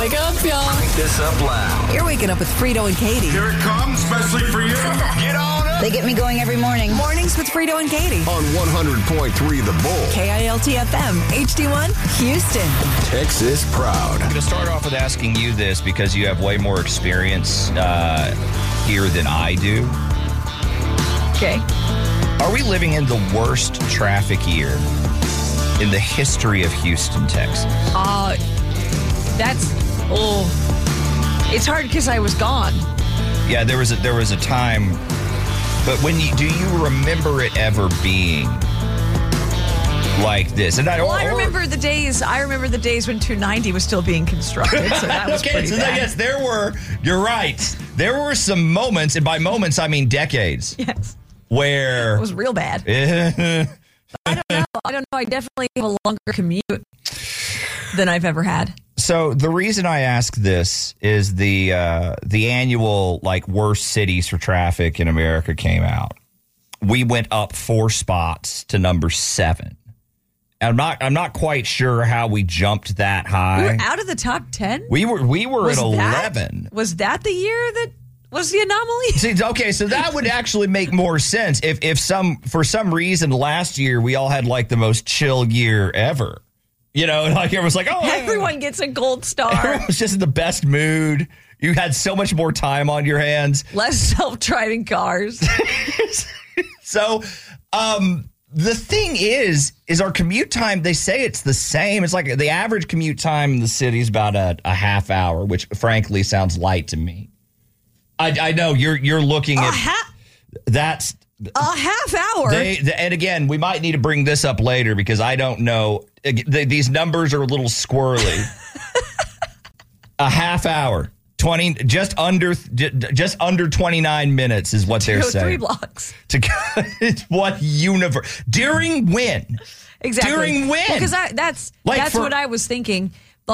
Wake up, y'all. Crank this up loud. You're waking up with Frito and Katie. Here it comes, especially for you. Get on up. They get me going every morning. Mornings with Frito and Katie. On 100.3 The Bull. KILT FM, HD1, Houston. Texas proud. I'm going to start off with asking you this because you have way more experience here than I do. Okay. Are we living in the worst traffic year in the history of Houston, Texas? It's hard because I was gone. Yeah, there was a time, but do you remember it ever being like this? And I remember the days when 290 was still being constructed. So that was pretty bad. Yes, you're right. There were some moments, and by moments I mean decades. Yes. Where it was real bad. I don't know. I definitely have a longer commute than I've ever had. So the reason I ask this is the annual worst cities for traffic in America came out. We went up 4 spots to number 7. I'm not quite sure how we jumped that high. We were out of the top 10? We were at 11. Was that the year that was the anomaly? See, okay, so that would actually make more sense if for some reason last year we all had the most chill year ever. You know, everyone's like, oh, everyone gets a gold star. Everyone was just in the best mood. You had so much more time on your hands. Less self-driving cars. So, the thing is our commute time, they say it's the same. It's like the average commute time in the city is about a half hour, which frankly sounds light to me. I know you're looking at that's a half hour. And again, we might need to bring this up later because I don't know. These numbers are a little squirrely. A half hour, 20, just under 29 minutes is what they're saying. 3 blocks. It's what universe during when? Exactly. During when? Because that's what I was thinking.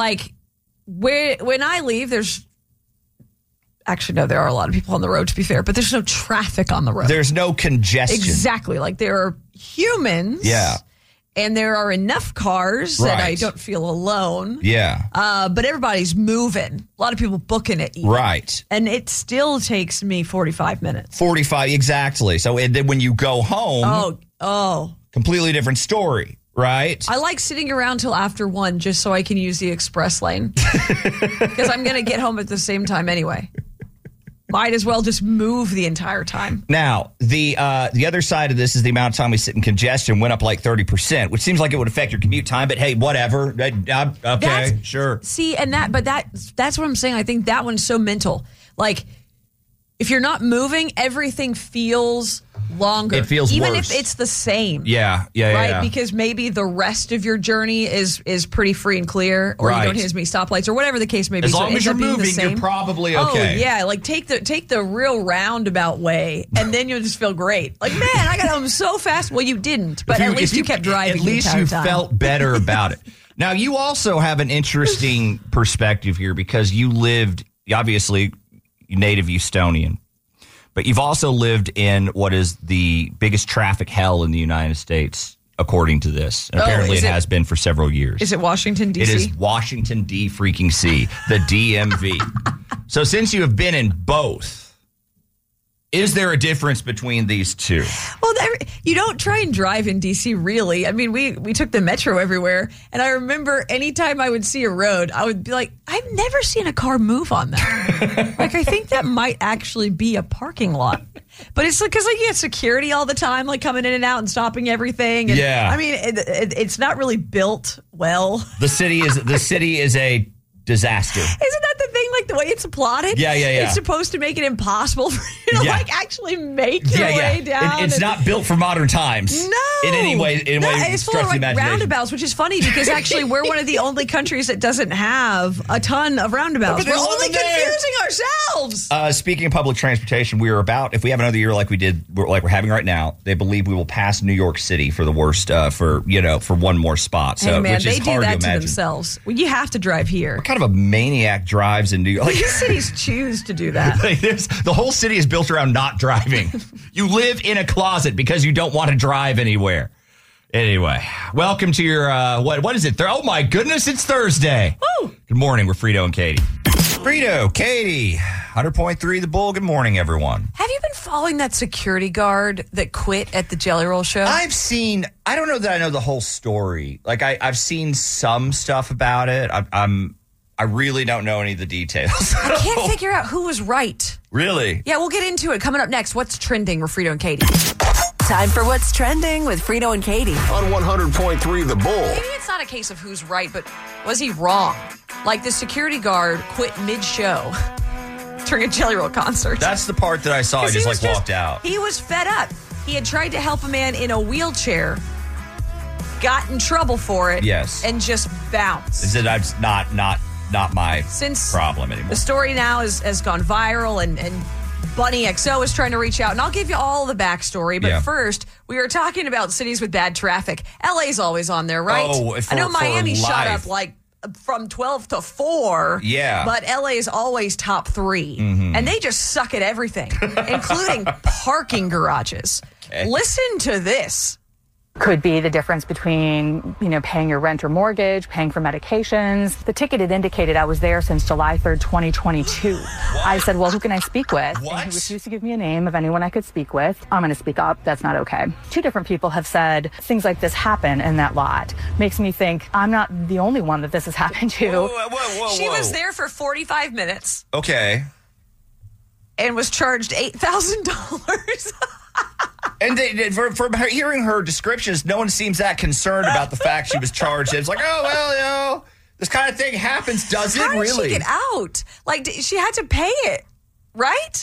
When I leave, there's. Actually, no, there are a lot of people on the road, to be fair, but there's no traffic on the road. There's no congestion. Exactly. There are humans. Yeah. And there are enough cars that I don't feel alone. Yeah. But everybody's moving. A lot of people booking it. Even. Right. And it still takes me 45 minutes. 45, exactly. So and then when you go home, completely different story. Right. I like sitting around till after 1 just so I can use the express lane. Because I'm going to get home at the same time anyway. Might as well just move the entire time. Now, the other side of this is the amount of time we sit in congestion went up 30%, which seems like it would affect your commute time. But hey, whatever. Okay, sure. See, that's what I'm saying. I think that one's so mental. If you're not moving, everything feels longer. It feels even worse. if it's the same. Yeah. Right? Yeah. Because maybe the rest of your journey is pretty free and clear, or you don't hit as many stoplights, or whatever the case may be. As long as you're moving, you're probably okay. Oh, yeah. Take the real roundabout way, and then you'll just feel great. Man, I got home so fast. Well, you didn't, but at least you kept driving. At least you felt better about it. Now, you also have an interesting perspective here because you lived, obviously, native Houstonian. But you've also lived in what is the biggest traffic hell in the United States, according to this. And apparently it has been for several years. Is it Washington, D.C.? It is Washington, D-freaking-C, the DMV. So since you have been in both, is there a difference between these two? Well, you don't try and drive in D.C., really. I mean, we took the metro everywhere, and I remember anytime I would see a road, I would be like, I've never seen a car move on that. I think that might actually be a parking lot. But it's because you have security all the time, coming in and out and stopping everything. And, yeah. I mean, it's not really built well. The city is a disaster. Isn't that the thing? The way it's plotted? Yeah. It's supposed to make it impossible for you to actually make your way down. It's not built for modern times. No. In any way. It's full of roundabouts, which is funny because actually we're one of the only countries that doesn't have a ton of roundabouts. We're only confusing ourselves. Speaking of public transportation, if we have another year like we're having right now, they believe we will pass New York City for the worst for one more spot. So, hey man, which is they do hard that to to themselves. Well, you have to drive here. What kind of a maniac drives in New York? These cities choose to do that. The whole city is built around not driving. You live in a closet because you don't want to drive anywhere. Anyway, welcome to your, what is it? Oh my goodness, it's Thursday. Woo! Good morning, we're Frito and Katie. Frito, Katie, 100.3 The Bull. Good morning, everyone. Have you been following that security guard that quit at the Jelly Roll show? I don't know that I know the whole story. Like, I've seen some stuff about it. I really don't know any of the details. I can't figure out who was right. Really? Yeah, we'll get into it. Coming up next, what's trending with Frito and Katie? Time for What's Trending with Frito and Katie. On 100.3 The Bull. Maybe it's not a case of who's right, but was he wrong? Like the security guard quit mid-show during a Jelly Roll concert. That's the part that I saw. I just walked out. He was fed up. He had tried to help a man in a wheelchair, got in trouble for it, Yes. and just bounced. That's not my Since problem anymore. The story now has gone viral, and Bunny XO is trying to reach out, and I'll give you all the backstory. But first, we are talking about cities with bad traffic. LA's always on there, right? Oh, I know Miami shot life. up like from 12 to 4. Yeah. But LA is always top 3. And they just suck at everything, including parking garages. Okay. Listen to this. Could be the difference between, paying your rent or mortgage, paying for medications. The ticket had indicated I was there since July 3rd, 2022. I said, well, who can I speak with? What? And he refused to give me a name of anyone I could speak with. I'm going to speak up. That's not okay. 2 different people have said things like this happen in that lot. Makes me think I'm not the only one that this has happened to. Whoa. She was there for 45 minutes Okay. and was charged $8,000. And from hearing her descriptions, no one seems that concerned about the fact she was charged. It's like, oh, well, this kind of thing happens, does it? How did Really? she get out? Like, she had to pay it, right?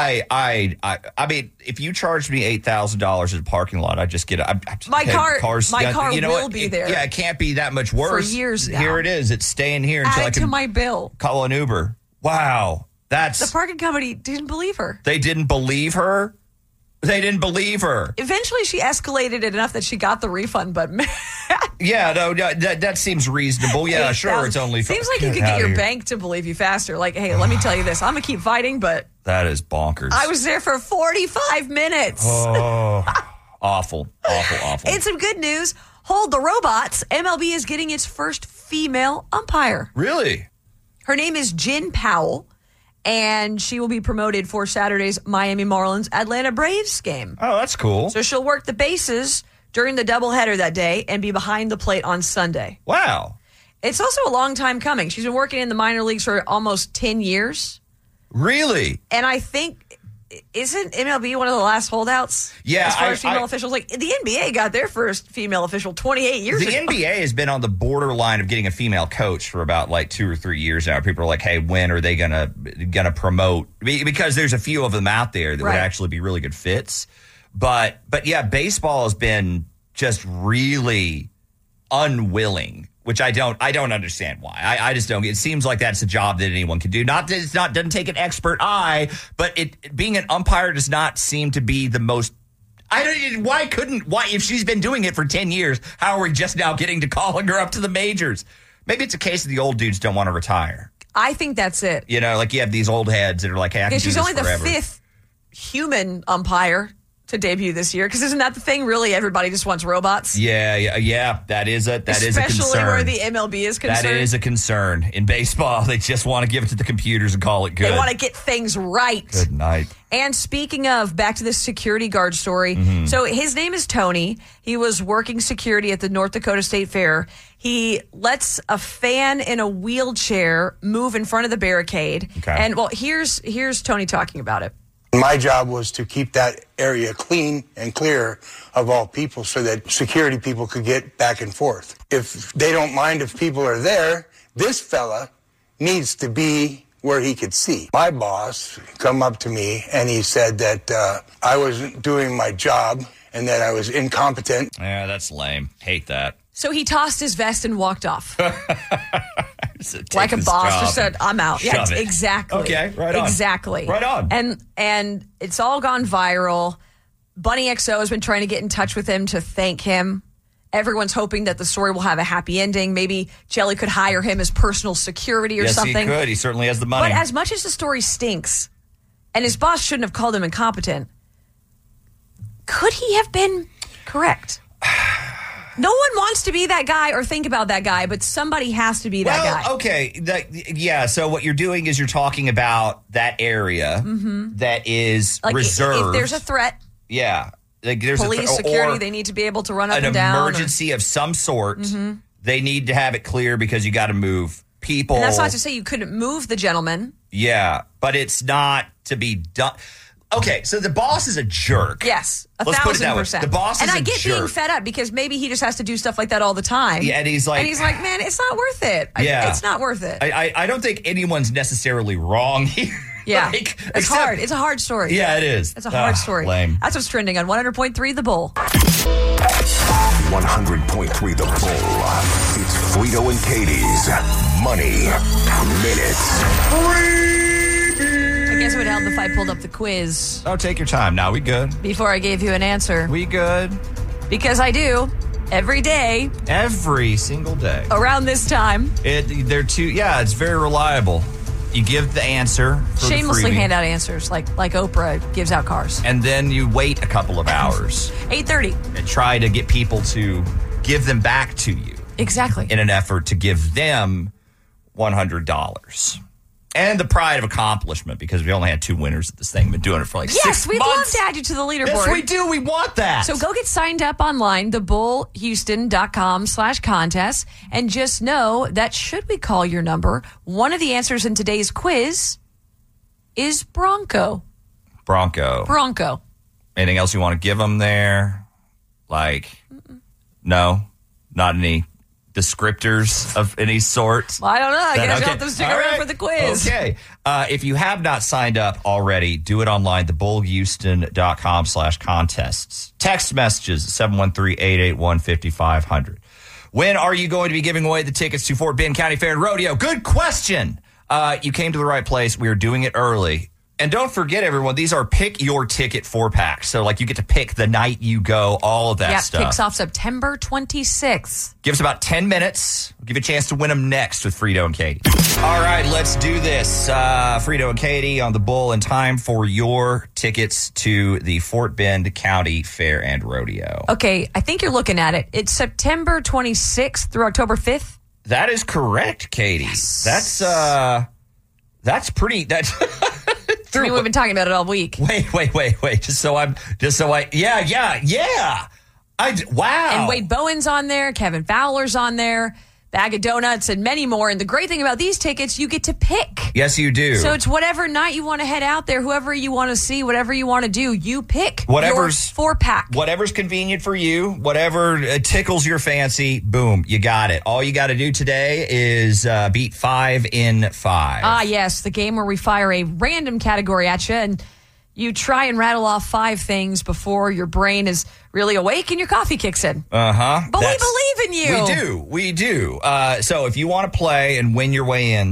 I mean, if you charged me $8,000 at a parking lot, I'd just get My car you know will what? be there. Yeah, it can't be that much worse. For years now. Here it is. It's staying here until Add I it to can my bill. call an Uber. Wow. The parking company didn't believe her. They didn't believe her? They didn't believe her. Eventually, she escalated it enough that she got the refund, but man. Yeah, no, that seems reasonable. Yeah, sure, it's only... Seems like you could get your bank to believe you faster. Like, hey, let me tell you this. I'm going to keep fighting, but... That is bonkers. I was there for 45 minutes. Oh, awful. And some good news. Hold the robots. MLB is getting its first female umpire. Really? Her name is Jen Powell, and she will be promoted for Saturday's Miami Marlins Atlanta Braves game. Oh, that's cool. So she'll work the bases during the doubleheader that day and be behind the plate on Sunday. Wow. It's also a long time coming. She's been working in the minor leagues for almost 10 years. Really? And I think, isn't MLB one of the last holdouts? Yeah, as far as female officials? Like, the NBA got their first female official 28 years ago. The NBA has been on the borderline of getting a female coach for about like 2 or 3 years now. People are like, hey, when are they gonna promote? Because there's a few of them out there that would actually be really good fits. But yeah, baseball has been just really unwilling, which I don't understand why. I just don't. It seems like that's a job that anyone can do. Not that it doesn't take an expert eye, but being an umpire does not seem to be the most. Why if she's been doing it for 10 years, how are we just now getting to calling her up to the majors? Maybe it's a case of the old dudes don't want to retire. I think that's it. Like you have these old heads that are like, hey, I can do this forever. She's only the 5th human umpire to debut this year, because isn't that the thing? Really, everybody just wants robots. Yeah. That is a concern. Especially where the MLB is concerned. That is a concern. In baseball, they just want to give it to the computers and call it good. They want to get things right. Good night. And speaking of, back to this security guard story. So his name is Tony. He was working security at the North Dakota State Fair. He lets a fan in a wheelchair move in front of the barricade. Okay. And well, here's Tony talking about it. My job was to keep that area clean and clear of all people so that security people could get back and forth. If they don't mind if people are there, this fella needs to be where he could see. My boss come up to me and he said that I wasn't doing my job and that I was incompetent. Yeah, that's lame. Hate that. So he tossed his vest and walked off. Said, like a boss just said, I'm out. Yeah, exactly. Okay, right on. Exactly. Right on. And it's all gone viral. Bunny XO has been trying to get in touch with him to thank him. Everyone's hoping that the story will have a happy ending. Maybe Jelly could hire him as personal security or something. Yes, he could. He certainly has the money. But as much as the story stinks, and his boss shouldn't have called him incompetent, could he have been correct? No one wants to be that guy or think about that guy, but somebody has to be that guy. Okay. So what you're doing is you're talking about that area that is Like reserved. if there's a threat, yeah. Like there's police, or security, they need to be able to run up an and down. emergency of some sort. They need to have it clear because you got to move people. And that's not to say you couldn't move the gentleman. Yeah, but it's not to be done. Okay, so the boss is a jerk. Yes, Let's put it that way. 1,000%. The boss is and a I get being jerk. fed up because maybe he just has to do stuff like that all the time. Yeah, and he's like, man, it's not worth it. Yeah. It's not worth it. I don't think anyone's necessarily wrong here. Yeah, Like, it's except- hard. It's a hard story. Yeah, it is. It's a hard story. Lame. That's what's trending on 100.3 The Bull. 100.3 The Bull. It's Frito and Katie's Money Minutes. I guess it would help if I pulled up the quiz Oh, take your time. Now we good. before I gave you an answer. We good. Because I do every day Every single day. around this time. It's very reliable. You give the answer for the Shamelessly freebie, hand out answers like Oprah gives out cars. and then you wait a couple of hours 8:30. and try to get people to give them back to you Exactly. in an effort to give them $100. And the pride of accomplishment, because we only had 2 winners at this thing. We've been doing it for like 6 months. Yes, we'd love to add you to the leaderboard. Yes, we do. We want that. So go get signed up online, thebullhouston.com/contest, and just know that should we call your number, one of the answers in today's quiz is Bronco. Bronco. Anything else you want to give them there? Like, no? Not any descriptors of any sort? Well, I don't know. I guess Okay. you'll have to stick All around right. for the quiz. Okay. If you have not signed up already, do it online, thebullhouston.com/contests. Text messages, 713-881-5500. When are you going to be giving away the tickets to Fort Bend County Fair and Rodeo? Good question. You came to the right place. We are doing it early. And don't forget, everyone, these are pick your ticket 4-packs. So, like, you get to pick the night you go, all of that stuff. Kicks off September 26th. Give us about 10 minutes. We'll give you a chance to win them next with Frito and Katie. All right, let's do this. Frito and Katie on the Bull, and time for your tickets to the Fort Bend County Fair and Rodeo. Okay, I think you're looking at it. It's September 26th through October 5th. That is correct, Katie. Yes. That's pretty. That's I mean, we've been talking about it all week. Wait. Yeah. Wow. And Wade Bowen's on there, Kevin Fowler's on there, Bag of Donuts, and many more. And the great thing about these tickets, you get to pick. Yes, you do. So it's whatever night you want to head out there, whoever you want to see, whatever you want to do, you pick your 4-pack. Whatever's convenient for you, whatever tickles your fancy, boom, you got it. All you got to do today is beat 5 in 5. Ah, yes, the game where we fire a random category at you and you try and rattle off 5 things before your brain is really awake and your coffee kicks in. Uh-huh. But we believe in you. We do. So if you want to play and win your way in,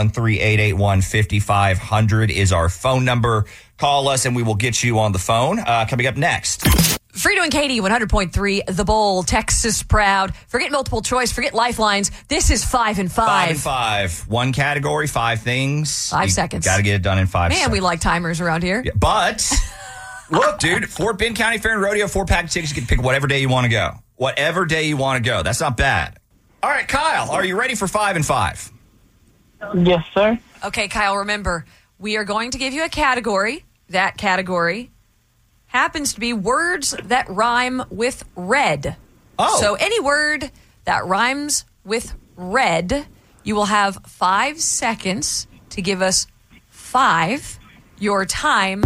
713-881-5500 is our phone number. Call us and we will get you on the phone. Coming up next. Frito and Katie, 100.3 The Bull, Texas proud. Forget multiple choice, forget lifelines. This is 5 in 5. 5 in 5. One category, 5 things. 5 seconds. Got to get it done in 5 seconds. Man, we like timers around here. Yeah, but look, dude, Fort Bend County Fair and Rodeo 4-pack tickets. You can pick whatever day you want to go. Whatever day you want to go. That's not bad. All right, Kyle, are you ready for 5 in 5? Yes, sir. Okay, Kyle, remember, we are going to give you a category. That category happens to be words that rhyme with red. Oh. So any word that rhymes with red, you will have 5 seconds to give us 5. Your time.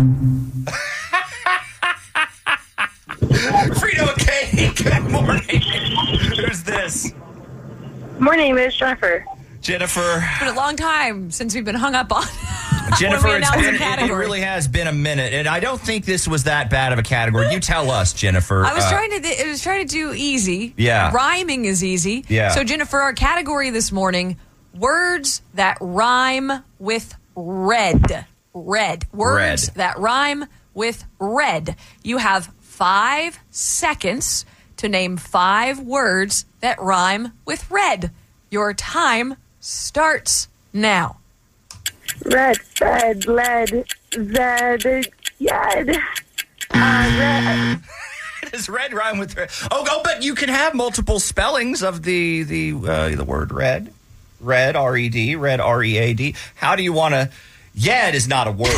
Frito and Katie, good morning. Who's this? My name is Jennifer. Jennifer. It's been a long time since we've been hung up on. Jennifer, when we announce a it category. really has been a minute, and I don't think this was that bad of a category. You tell us, Jennifer. I was trying to do easy. Yeah. Rhyming is easy. Yeah. So, Jennifer, our category this morning, words that rhyme with red. Red. Words that rhyme with red. You have 5 seconds to name 5 words that rhyme with red. Your time starts now. Red, red, lead, zed, yed. Red. Does red rhyme with red? Oh, but you can have multiple spellings of the word red. Red, R-E-D, red, R-E-A-D. How do you want to... Yed is not a word.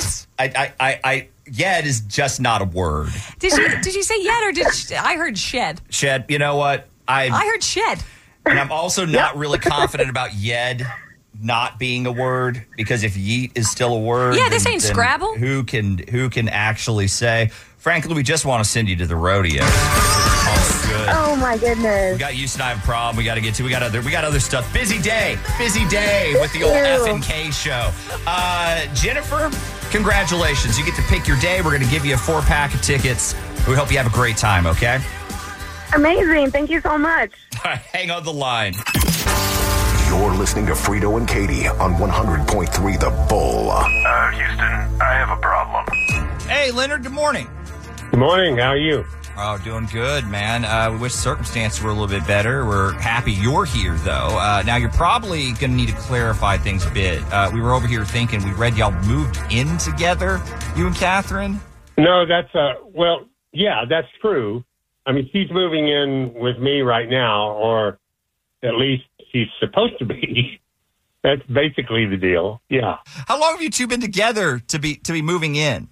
Yed is just not a word. Did you say yed or I heard shed? Shed. You know what? I heard shed. And I'm also not really confident about yed not being a word, because if yeet is still a word, this ain't Scrabble. Who can actually say? Frankly, we just want to send you to the rodeo. Oh my goodness. We got Houston. I have a problem. We got to get to. We got other stuff. Busy day with the old F&K show. Jennifer, congratulations. You get to pick your day. We're going to give you a 4-pack of tickets. We hope you have a great time. Okay. Amazing. Thank you so much. All right, hang on the line. You're listening to Frito and Katie on 100.3 The Bull. Houston, I have a problem. Hey, Leonard. Good morning. Good morning. How are you? Oh, doing good, man. We wish circumstances were a little bit better. We're happy you're here, though. Now, you're probably going to need to clarify things a bit. We were over here thinking, we read y'all moved in together, you and Catherine? No, that's, yeah, that's true. I mean, she's moving in with me right now, or at least she's supposed to be. That's basically the deal. Yeah. How long have you two been together to be moving in?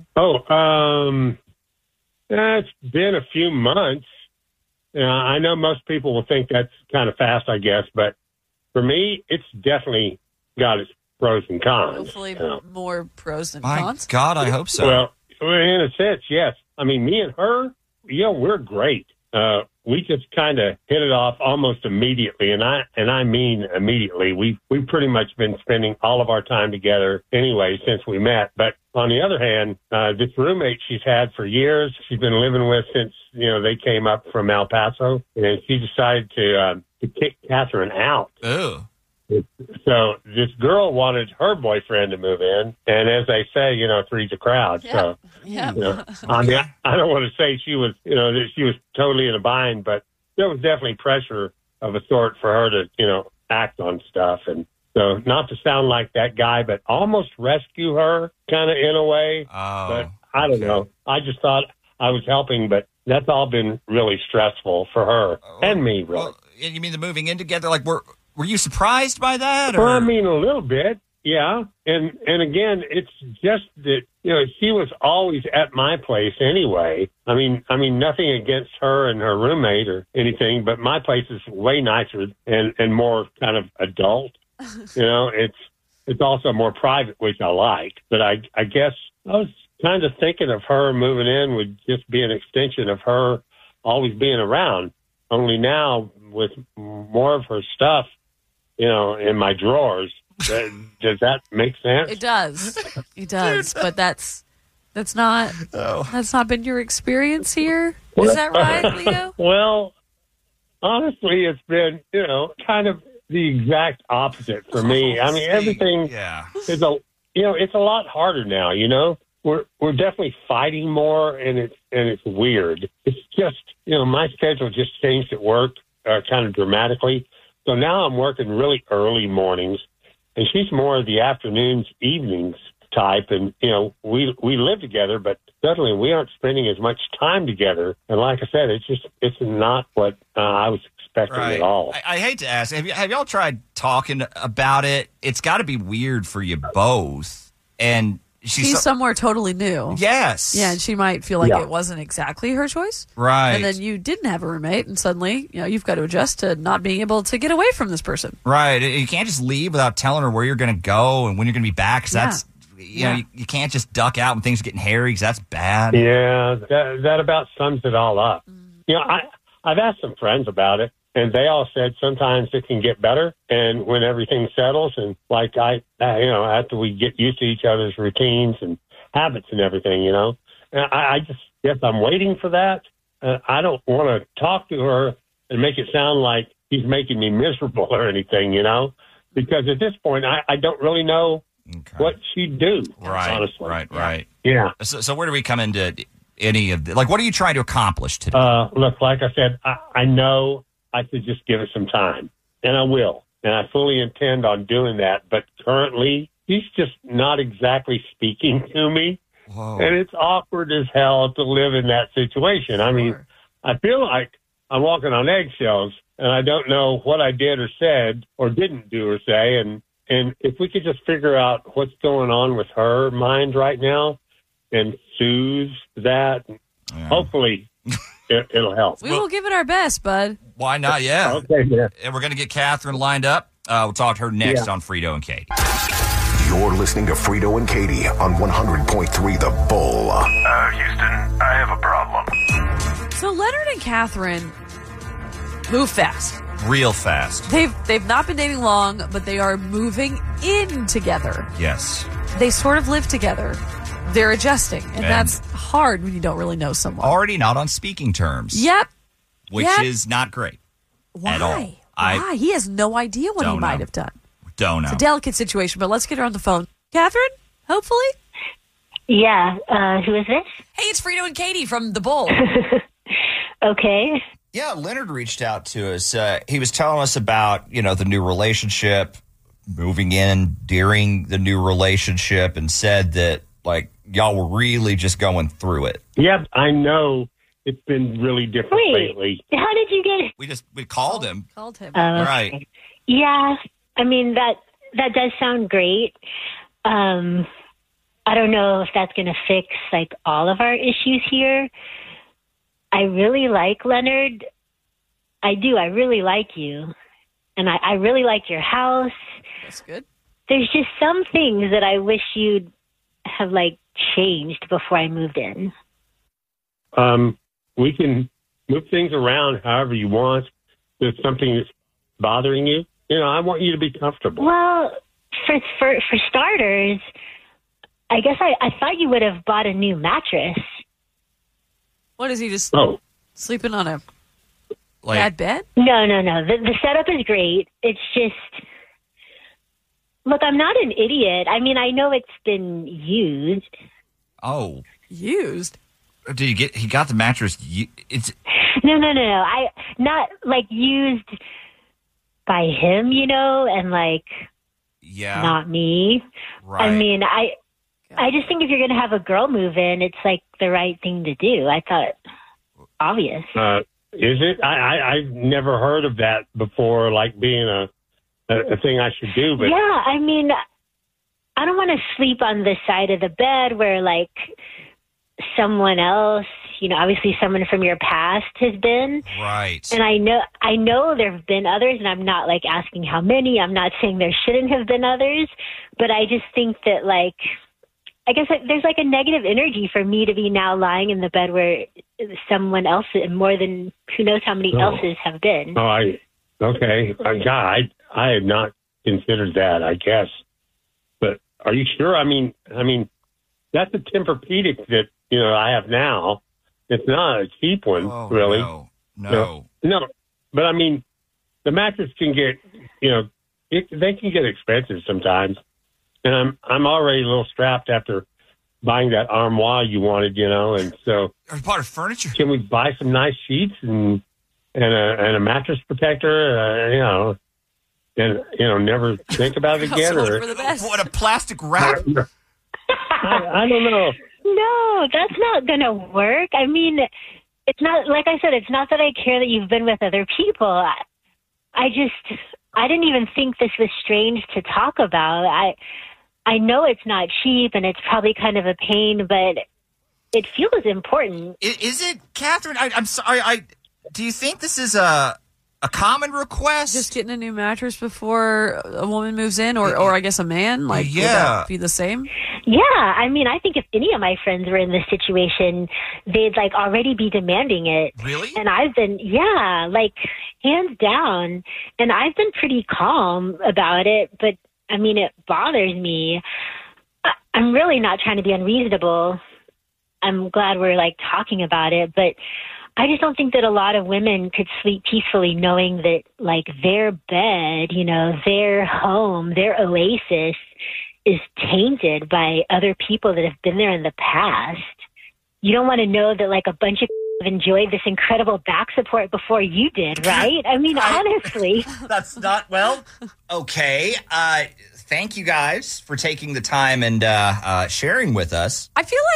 It's been a few months. I know most people will think that's kind of fast, I guess, but for me, it's definitely got its pros and cons. Hopefully more pros than My cons. God, I hope so. Well, in a sense, yes. I mean, me and her, we're great. We just kind of hit it off almost immediately, and I mean immediately. We've pretty much been spending all of our time together anyway since we met. But on the other hand, this roommate she's had for years, she's been living with since they came up from El Paso, and she decided to kick Catherine out. Oh. So this girl wanted her boyfriend to move in, and as they say, three's a crowd. Yeah. So, Yeah. I mean, I don't want to say she was, that she was totally in a bind, but there was definitely pressure of a sort for her to, act on stuff. And so, not to sound like that guy, but almost rescue her, kind of in a way. Oh, but I don't know. I just thought I was helping, but that's all been really stressful for her and me, really. Well, you mean the moving in together? Like, were you surprised by that? Or? Well, I mean, a little bit, yeah. And again, it's just that, she was always at my place anyway. I mean, nothing against her and her roommate or anything, but my place is way nicer and more kind of adult. It's also more private, which I like. But I guess I was kind of thinking of her moving in would just be an extension of her always being around. Only now with more of her stuff, in my drawers. Does that make sense? It does. It does. But that's not been your experience here. Is that right, Leo? Well, honestly, it's been, kind of the exact opposite for me. I mean, everything is it's a lot harder now, We're definitely fighting more, and it's weird. It's just, my schedule just changed at work kind of dramatically. So now I'm working really early mornings, and she's more of the afternoons, evenings type. And, we live together, but suddenly we aren't spending as much time together. And like I said, it's not what I was expecting at all. I hate to ask, have y'all tried talking about it? It's got to be weird for you both. And she's somewhere totally new. Yes. Yeah, and she might feel like it wasn't exactly her choice. Right. And then you didn't have a roommate, and suddenly, you've got to adjust to not being able to get away from this person. Right. You can't just leave without telling her where you're going to go and when you're going to be back. Cause that's, you can't just duck out when things are getting hairy, because that's bad. Yeah, that about sums it all up. I've asked some friends about it, and they all said sometimes it can get better, and when everything settles, and like after we get used to each other's routines and habits and everything, and I just guess I'm waiting for that. I don't want to talk to her and make it sound like he's making me miserable or anything, because at this point I don't really know what she'd do. Right. Honestly. Right. Yeah. So where do we come into any of what are you trying to accomplish today? Look, like I said, I know I should just give it some time, and I will. And I fully intend on doing that. But currently, he's just not exactly speaking to me. Whoa. And it's awkward as hell to live in that situation. I mean, I feel like I'm walking on eggshells, and I don't know what I did or said or didn't do or say. And if we could just figure out what's going on with her mind right now and soothe that, hopefully it'll help. We will give it our best, bud. Why not? Yeah. Okay, yeah. And we're going to get Catherine lined up. We'll talk to her next on Frito and Katie. You're listening to Frito and Katie on 100.3 The Bull. Houston, I have a problem. So Leonard and Catherine move fast. Real fast. They've not been dating long, but they are moving in together. Yes. They sort of live together. They're adjusting, and that's hard when you don't really know someone. Already not on speaking terms. Yep. Which is not great. Why? At all. Why? He has no idea what he might have done. Don't know. It's a delicate situation, but let's get her on the phone. Catherine, hopefully? Yeah. Who is this? Hey, it's Frito and Katie from The Bull. Okay. Yeah, Leonard reached out to us. He was telling us about, the new relationship, moving in during the new relationship, and said that, y'all were really just going through it. Yep, I know it's been really different lately. How did you get it? We called him. Right. Yeah. I mean, that does sound great. I don't know if that's going to fix, all of our issues here. I really like Leonard. I do. I really like you. And I really like your house. That's good. There's just some things that I wish you'd have, changed before I moved in. We can move things around however you want. If there's something that's bothering you, I want you to be comfortable. Well, for starters, I guess I thought you would have bought a new mattress. What is he just sleeping on a bad bed? No. The setup is great. It's just, look, I'm not an idiot. I mean, I know it's been used. Oh, used? Did he got the mattress? It's no. I not used by him, and not me. Right. I mean, I just think if you're going to have a girl move in, it's the right thing to do. I thought obvious. Is it? I've never heard of that before, being a thing I should do. But yeah, I mean, I don't want to sleep on the side of the bed where someone else, obviously someone from your past has been. Right. And I know there have been others, and I'm not asking how many. I'm not saying there shouldn't have been others, but I just think that I guess there's a negative energy for me to be now lying in the bed where someone else, more than who knows how many else's have been. Okay. God, I had not considered that, I guess. But are you sure? I mean, that's a Tempur-Pedic that, I have now. It's not a cheap one, really. No. But I mean, the mattress can get, they can get expensive sometimes. And I'm already a little strapped after buying that armoire you wanted, and so. Or part of furniture. Can we buy some nice sheets and a mattress protector, and never think about it again? Or what, a plastic wrap? I don't know. No, that's not going to work. I mean, it's not, like I said, it's not that I care that you've been with other people. I didn't even think this was strange to talk about. I know it's not cheap and it's probably kind of a pain, but it feels important. Is it, Catherine? I'm sorry. Do you think this is a common request? Just getting a new mattress before a woman moves in, or I guess a man? Would that be the same? Yeah, I mean, I think if any of my friends were in this situation, they'd already be demanding it. Really? And I've been, hands down. And I've been pretty calm about it, but I mean, it bothers me. I'm really not trying to be unreasonable. I'm glad we're talking about it, but I just don't think that a lot of women could sleep peacefully knowing that their bed, their home, their oasis is tainted by other people that have been there in the past. You don't want to know that a bunch of enjoyed this incredible back support before you did, right? I mean, honestly. That's not, okay. Thank you guys for taking the time and sharing with us. I feel like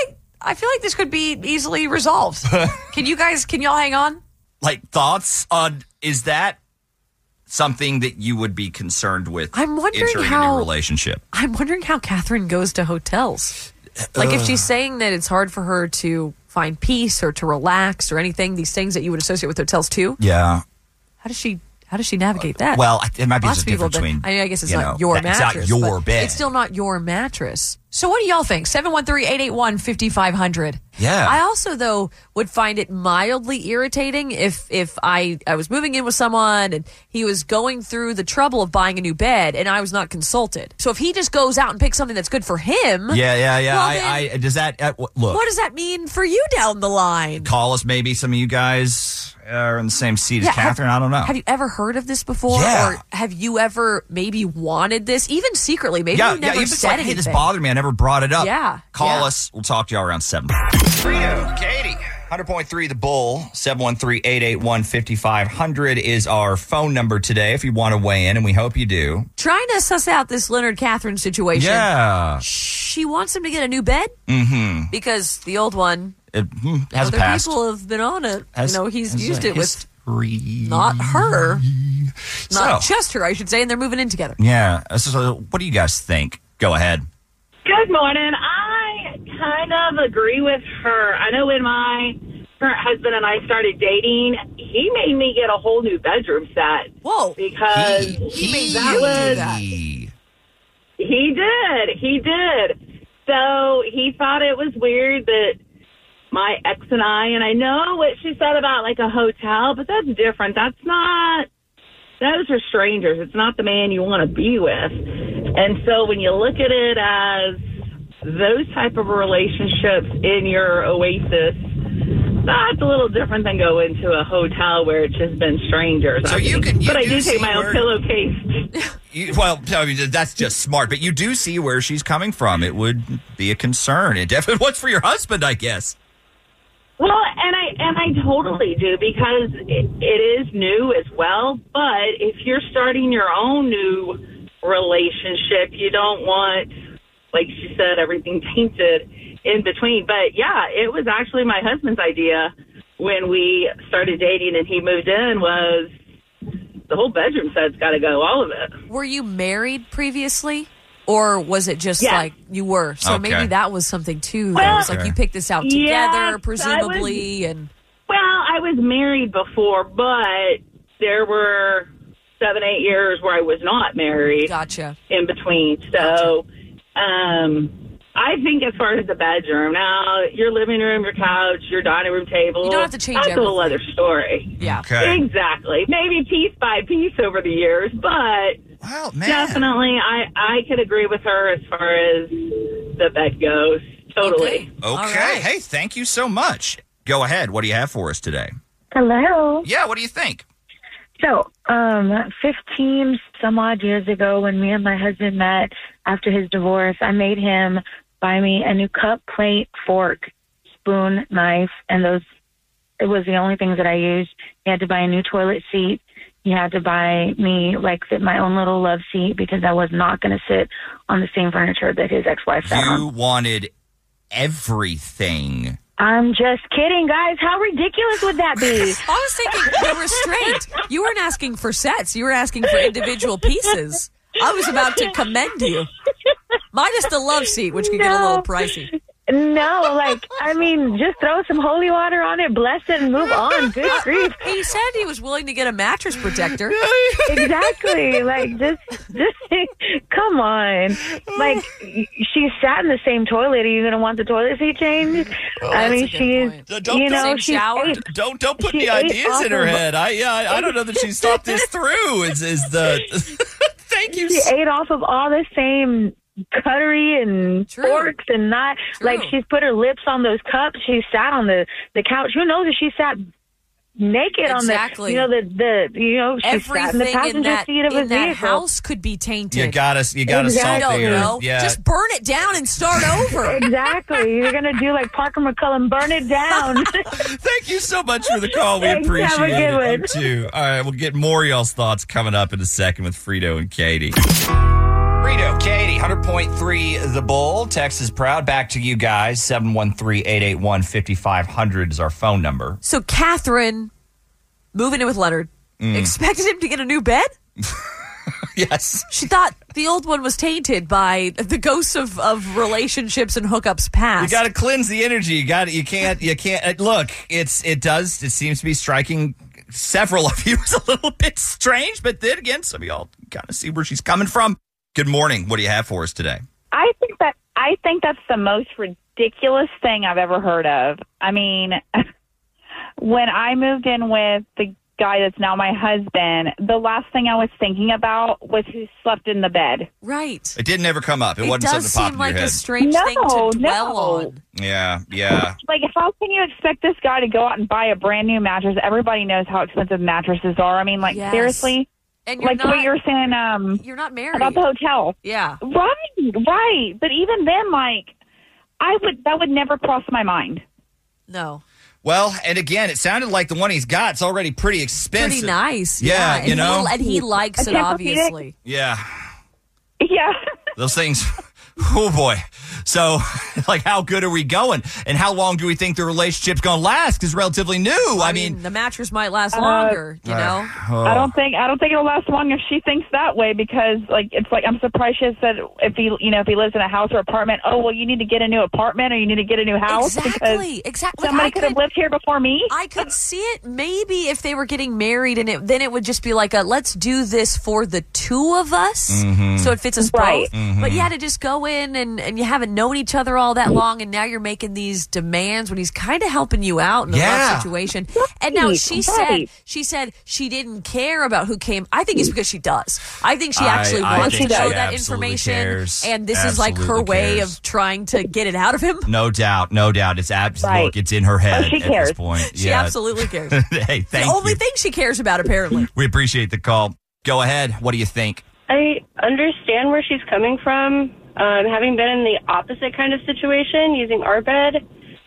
I feel like this could be easily resolved. Can y'all hang on? Like, thoughts on, is that something that you would be concerned with I'm wondering entering a new relationship? I'm wondering how Catherine goes to hotels. Like, if she's saying that it's hard for her to find peace or to relax or anything, these things that you would associate with hotels too. Yeah. How does she navigate that? Well, it might be Lots just of people difference between. I guess it's not your mattress. It's not your but bed. It's still not your mattress. So what do y'all think? 713-881-5500. Yeah. I also, though, would find it mildly irritating if I was moving in with someone and he was going through the trouble of buying a new bed and I was not consulted. So if he just goes out and picks something that's good for him. Yeah. Well, Does that, look. What does that mean for you down the line? Call us, maybe some of you guys are in the same seat as Catherine. I don't know. Have you ever heard of this before? Yeah. Or have you ever maybe wanted this, even secretly? Maybe you never you've said like, anything. hey, this bothered me. I never brought it up. Yeah. Call us. We'll talk to y'all around 7. Frito, Katie, 100.3 The Bull, 713-881-5500 is our phone number today if you want to weigh in, and we hope you do. Trying to suss out this Leonard Catherine situation. Yeah. She wants him to get a new bed because the old one, It has other passed. people have been on it. He's used it with with not her. Not So. just her, I should say, and they're moving in together. Yeah. So what do you guys think? Go ahead. Good morning. I kind of agree with her. I know when my current husband and I started dating, he made me get a whole new bedroom set. Whoa. Because He did. So he thought it was weird that my ex and I know what she said about like a hotel, but that's different. Those are strangers. It's not the man you want to be with. And so when you look at it as those type of relationships in your oasis, that's a little different than going to a hotel where it's just been strangers. So I do take my own pillowcase. That's just smart. But you do see where she's coming from. It would be a concern. It definitely was for your husband, I guess. Well, and I totally do, because it is new as well. But if you're starting your own new relationship, you don't want, like she said, everything tainted in between. But yeah, it was actually my husband's idea when we started dating and he moved in, was the whole bedroom set's got to go, all of it. Were you married previously? Or was it just like you were? So Okay. maybe that was something too. Well, It was like you picked this out together, yes, presumably. I was married before, but there were 7-8 years where I was not married. Gotcha. In between. So, I think as far as the bedroom, now your living room, your couch, your dining room table, You don't have to change that's a whole other story. Yeah. Okay. Exactly. Maybe piece by piece over the years, but definitely I could agree with her as far as the bed goes. Totally. Okay. Hey, thank you so much. Go ahead. What do you have for us today? Hello. Yeah, what do you think? So, 15 some odd years ago, when me and my husband met after his divorce, I made him buy me a new cup, plate, fork, spoon, knife, and it was the only things that I used. He had to buy a new toilet seat. He had to buy me my own little love seat, because I was not going to sit on the same furniture that his ex-wife sat on. You wanted everything. I'm just kidding, guys. How ridiculous would that be? I was thinking the restraint. You weren't asking for sets. You were asking for individual pieces. I was about to commend you. Minus the love seat, which can get a little pricey. No, just throw some holy water on it, bless it, and move on. Good grief. He said he was willing to get a mattress protector. Exactly. Just come on. She sat in the same toilet. Are you going to want the toilet seat changed? She's, Don't put the ideas in her head. I don't know that she's thought this through. Thank you. She ate off of all the same cutlery and forks, and not she's put her lips on those cups. She sat on the couch. Who knows if she sat naked on the she sat in the passenger seat of a in that vehicle. house could be tainted. You gotta salt the earth. Yeah. Just burn it down and start over. Exactly. You're gonna do like Parker McCullum, burn it down. Thank you so much for the call. We Thanks. appreciate Have a good it. one. You too. All right, we'll get more of y'all's thoughts coming up in a second with Frito and Katie. Frito Frito, Katie, 100.3 The Bull. Text is proud. Back to you guys. 713-881-5500 is our phone number. So Catherine, moving in with Leonard, expected him to get a new bed? Yes. She thought the old one was tainted by the ghosts of relationships and hookups past. You got to cleanse the energy. You can't. Look, it seems to be striking several of you as a little bit strange, but then again, some of y'all kind of see where she's coming from. Good morning. What do you have for us today? I think that's the most ridiculous thing I've ever heard of. I mean, when I moved in with the guy that's now my husband, the last thing I was thinking about was who slept in the bed. Right. It didn't ever come up. It wasn't something that popped in your head. It does seem like a strange thing to dwell on. Yeah. Like, how can you expect this guy to go out and buy a brand new mattress? Everybody knows how expensive mattresses are. I mean, like, seriously? And you're like what you're saying, you're not married. About the hotel. Yeah. Right. But even then, like, that would never cross my mind. No. Well, and again, it sounded like the one he's got is already pretty expensive. Pretty nice. Yeah, and and he likes it, obviously. Yeah. Yeah. Those things, oh boy. So, like, how good are we going? And how long do we think the relationship's going to last? Because relatively new. I mean, the mattress might last longer, you know? I don't think it'll last long if she thinks that way, because it's like I'm surprised she said if he lives in a house or apartment, oh, well, you need to get a new apartment or you need to get a new house. Exactly. Somebody could have lived here before me. I could see it maybe if they were getting married and then it would just be like let's do this for the two of us. Mm-hmm. So it fits us right. both. Mm-hmm. But yeah, to just go in and you haven't known each other all that long and now you're making these demands when he's kind of helping you out in a rough situation. Right. And now she said she didn't care about who came. I think it's because she does. I think she actually wants to know that information. Cares. And this is like her way of trying to get it out of him. No doubt. It's absolutely, look, it's in her head she at cares. this point. She absolutely cares. Hey, thank you. The only thing she cares about, apparently. We appreciate the call. Go ahead. What do you think? I understand where she's coming from. Having been in the opposite kind of situation, using our bed,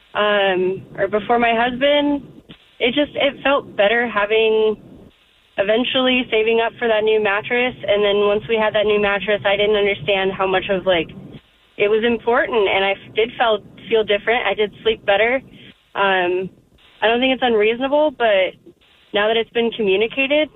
or before my husband, it felt better eventually saving up for that new mattress. And then once we had that new mattress, I didn't understand how much of it was important. And I did feel different. I did sleep better. I don't think it's unreasonable, but now that it's been communicated,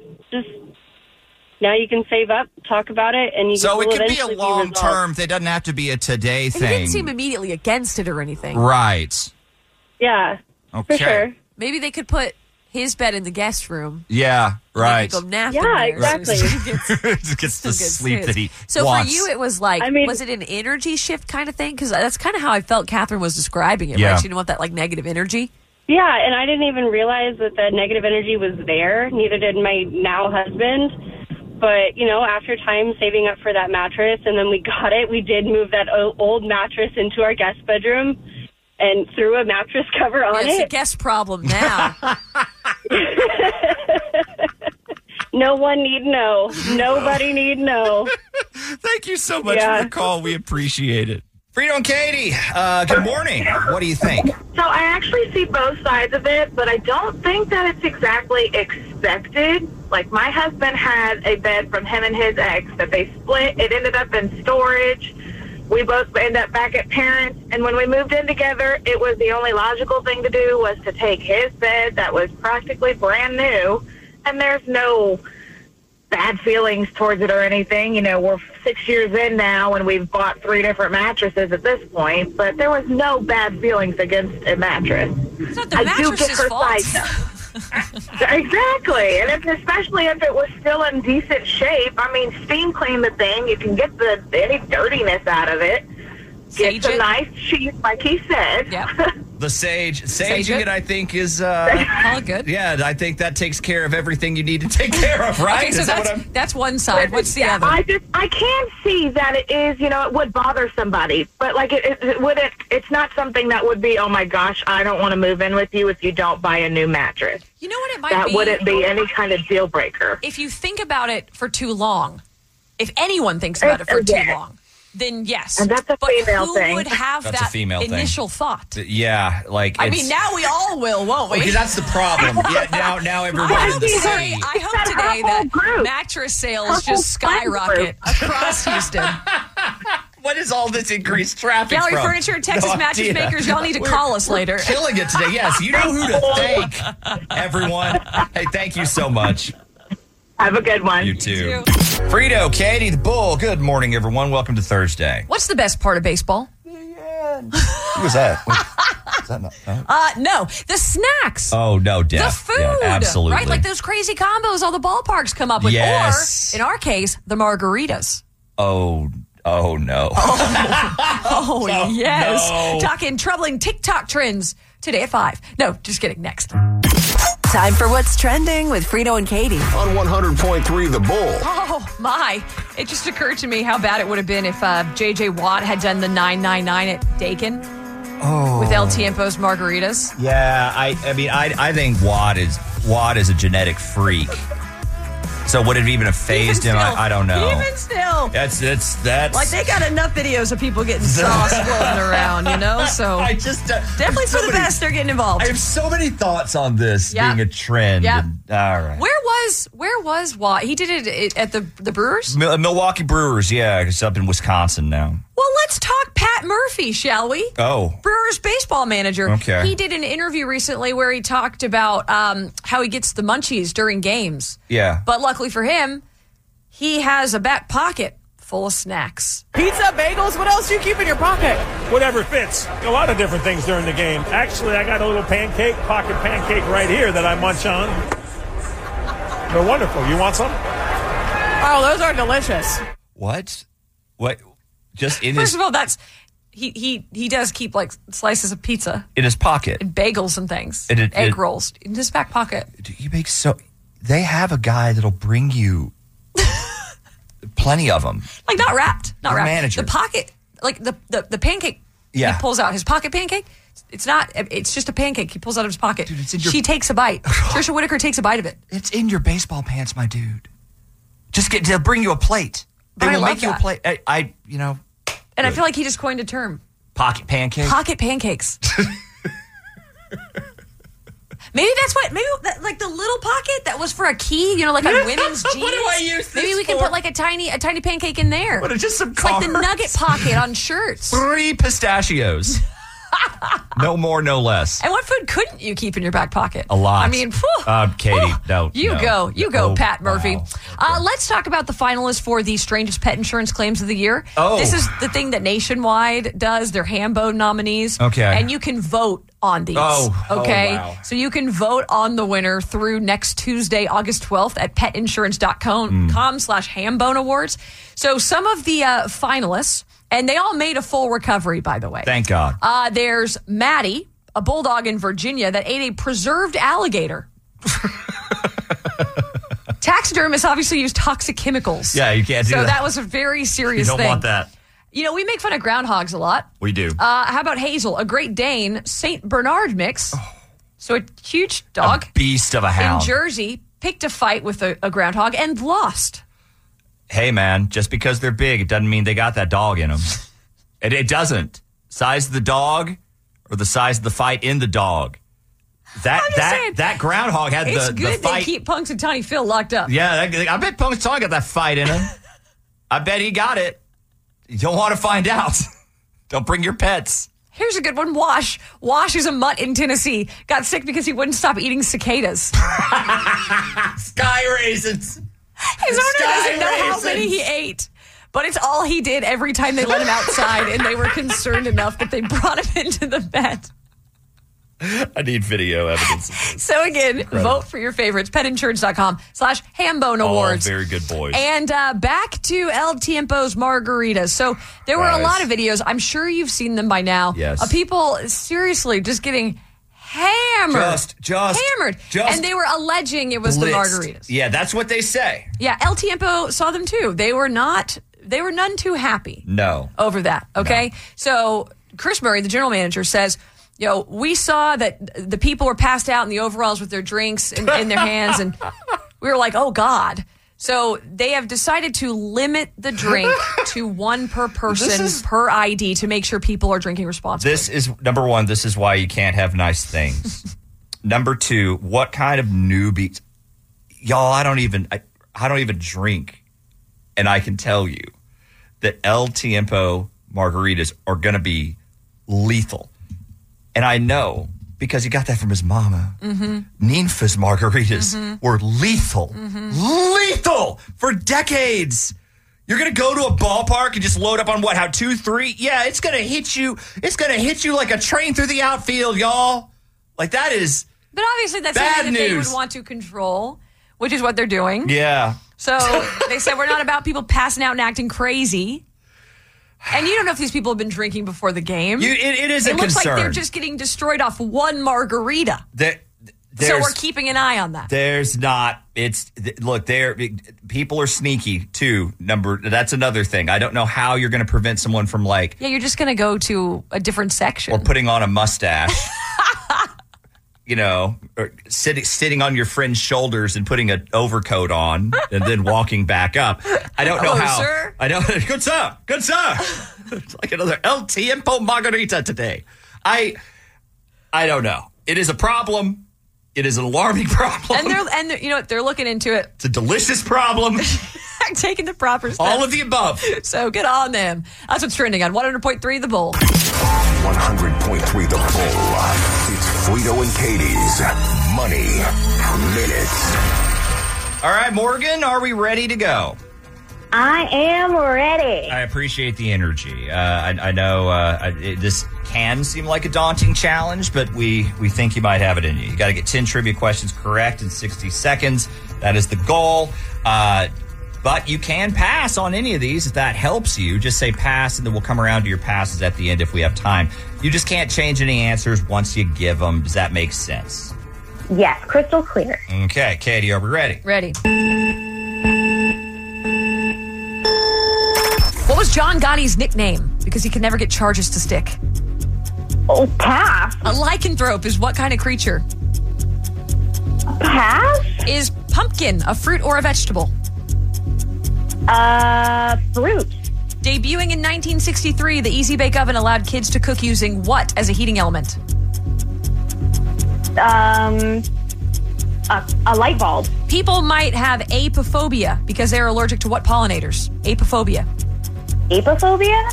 now you can save up, talk about it, and so it could be a long term. It doesn't have to be a today thing. He didn't seem immediately against it or anything. Right. Yeah. Okay. For sure. Maybe they could put his bed in the guest room. Yeah. Right. Go nap yeah. In there Exactly. so he gets the sleep that he So wants. for you, it was like, was it an energy shift kind of thing? Because that's kind of how I felt Catherine was describing it. Yeah. Right? She didn't want that negative energy. Yeah, and I didn't even realize that the negative energy was there. Neither did my now husband. But, after time saving up for that mattress, and then we got it, we did move that old mattress into our guest bedroom and threw a mattress cover on it. It's a guest problem now. No one need know. Nobody need know. Thank you so much for the call. We appreciate it. Frito and Katie, good morning. What do you think? So I actually see both sides of it, but I don't think that it's exactly expected. Like, my husband had a bed from him and his ex that they split. It ended up in storage. We both ended up back at parents. And when we moved in together, it was the only logical thing to do was to take his bed that was practically brand new. And there's no bad feelings towards it or anything. We're 6 years in now and we've bought 3 different mattresses at this point, but there was no bad feelings against a mattress. It's not the mattress's fault. Exactly. And especially if it was still in decent shape. I mean, steam clean the thing. You can get any dirtiness out of it. Get some nice sheets, like he said. Yep. The saging it, I think, is all good. Yeah, I think that takes care of everything you need to take care of, right? Okay, so that's one side. What's the other? I can see that it is, it would bother somebody, but it wouldn't. It's not something that would be, oh my gosh, I don't want to move in with you if you don't buy a new mattress. You know what it might be? That wouldn't be any kind of deal breaker. If you think about it for too long, if anyone thinks about it for too long. then yes. And that's a but female who thing. would have That's a that female thing. initial thought? Yeah, like I mean, now we all will, won't we? Okay, that's the problem. Yeah, now everyone in the city. I hope today that mattress sales just skyrocket across Houston. What is all this increased traffic Gallery from? Furniture, Texas No Mattress idea. Makers, y'all need to call us later. We're killing it today. Yes, you know who to thank, everyone. Hey, thank you so much. Have a good one. You too. Frito, Katie, the Bull. Good morning, everyone. Welcome to Thursday. What's the best part of baseball? Who was that? Is that not? No, the snacks. Oh, no, The Def. food. Yeah, absolutely. Right? Like those crazy combos all the ballparks come up with. Yes. Or, in our case, the margaritas. Oh, no. Oh, yes. no. Talking troubling TikTok trends today at 5. No, just kidding. Next. Time for What's Trending with Frito and Katie. On 100.3 The Bull. Oh, my. It just occurred to me how bad it would have been if J.J. Watt had done the 999 at Dakin with El Tiempo's margaritas. Yeah, I mean, I think Watt is a genetic freak. So would it even have phased him? I don't know. Even still. That's Like, they got enough videos of people getting sauce floating around, you know? So I just definitely for the best they're getting involved. I have so many thoughts on this Yep. being a trend. Yep. And, all right. Where was Watt? He did it at the Brewers? Milwaukee Brewers, yeah, it's up in Wisconsin now. Well, let's talk Pat Murphy, shall we? Oh. Brewers baseball manager. Okay. He did an interview recently where he talked about how he gets the munchies during games. Yeah. But luckily for him, he has a back pocket full of snacks. Pizza, bagels, what else do you keep in your pocket? Whatever fits. A lot of different things during the game. Actually, I got a little pocket pancake right here that I munch on. They're wonderful. You want some? Oh, those are delicious. What? Just in First of all, that's he does keep like slices of pizza in his pocket, and bagels and things, And egg rolls in his back pocket. You make they have a guy that'll bring you plenty of them. Like not wrapped. Manager. The pocket, like the pancake. Yeah. He pulls out his pocket pancake. It's not. It's just a pancake. He pulls out of his pocket. Dude, it's in your- She takes a bite. Trisha Whitaker takes a bite of it. It's in your baseball pants, my dude. They'll bring you a plate. They I will love make you a that. plate. And I feel like he just coined a term. Pocket pancake. Pocket pancakes. Maybe that's what. Like the little pocket that was for a key. You know, like on women's jeans. What do I use this Maybe we can for? put like a tiny pancake in there. What, just some It's like the carbs? nugget pocket on shirts. 3 pistachios. No more, no less. And what food couldn't you keep in your back pocket? A lot. I mean, whew, Katie, no. You no. go, Oh, Pat Murphy. wow. Let's talk about the finalists for the strangest pet insurance claims of the year. Oh. This is the thing that Nationwide does. They're Hambone nominees. Okay. And you can vote on these. Okay. wow. So you can vote on the winner through next Tuesday, August 12th at petinsurance.com/Hambone Awards. So some of the finalists, and they all made a full recovery, by the way. Thank God. There's Maddie, a bulldog in Virginia that ate a preserved alligator. Taxidermists obviously use toxic chemicals. Yeah, you can't do so that. that was a very serious You don't thing. want that. You know, we make fun of groundhogs a lot. We do. How about Hazel, a Great Dane, St. Bernard mix? So a huge dog Beast of a in hound. Jersey picked a fight with a groundhog and lost. Hey, man, just because they're big, it doesn't mean they got that dog in them. It doesn't. Size of the dog or the size of the fight in the dog. That groundhog had It's the good fight. they keep Punks and Tiny Phil locked up. Yeah, I bet Punk's Tony got that fight in him. I bet he got it. You don't want to find out. Don't bring your pets. Here's a good one. Wash. Wash is a mutt in Tennessee. Got sick because he wouldn't stop eating cicadas. Sky raisins. His owner doesn't know how raisins. many he ate. But it's all he did every time they let him outside, and they were concerned enough that they brought him into the bed. I need video evidence. So again, vote for your favorites. Petinsurance.com/Hambone Awards. Oh, very good boys. And back to El Tiempo's margaritas. So there were a Guys. lot of videos. I'm sure you've seen them by now. Yes. Of people seriously just getting hammered. Just hammered. And they were alleging it was the blitzed. margaritas. Yeah, that's what they say. Yeah, El Tiempo saw them too. They were none too happy No. over that. Okay. So Chris Murray, the general manager, says, we saw that the people were passed out in the overalls with their drinks in their hands, and we were like, oh, God. So they have decided to limit the drink to one per person per ID to make sure people are drinking responsibly. This is, number one, this is why you can't have nice things. Number two, what kind of newbies? Y'all, I don't even drink. And I can tell you that El Tiempo margaritas are going to be lethal. And I know because he got that from his mama. Ninfa's margaritas were lethal. Lethal for decades. You're going to go to a ballpark and just load up on what? How 2, 3? Yeah, it's going to hit you. It's going to hit you like a train through the outfield, y'all. Like that is But obviously that's bad something that they news. would want to control, which is what they're doing. Yeah. So they said we're not about people passing out and acting crazy. And you don't know if these people have been drinking before the game. It is a concern. It looks like they're concern. just getting destroyed off one margarita. So we're keeping an eye on that. There's not. Look, people are sneaky too. That's another thing. I don't know how you're going to prevent someone from like. Yeah, you're just going to go to a different section. Or putting on a mustache. Or sitting on your friend's shoulders and putting an overcoat on and then walking back up. I don't know how. Sir? I know. Good sir. It's like another El Tiempo margarita today. I don't know. It is a problem. It is an alarming problem. And they're, they're looking into it. It's a delicious problem. Taking the proper steps. All of the above. So good on them. That's what's trending on 100.3 The Bull. 100.3 The Bull. It's Frito and Katie's Money Minute. All right, Morgan, are we ready to go? I am ready. I appreciate the energy. I know this can seem like a daunting challenge, but we think you might have it in you. You got to get 10 trivia questions correct in 60 seconds. That is the goal. But you can pass on any of these if that helps you. Just say pass, and then we'll come around to your passes at the end if we have time. You just can't change any answers once you give them. Does that make sense? Yes, crystal clear. Okay, Katie, are we ready? Ready. What was John Gotti's nickname? Because he could never get charges to stick. Oh, pass. A lycanthrope is what kind of creature? Pass? Is pumpkin a fruit or a vegetable? Fruit. Debuting in 1963, the Easy Bake Oven allowed kids to cook using what as a heating element? A light bulb. People might have apophobia because they're allergic to what pollinators? Apophobia. Apophobia?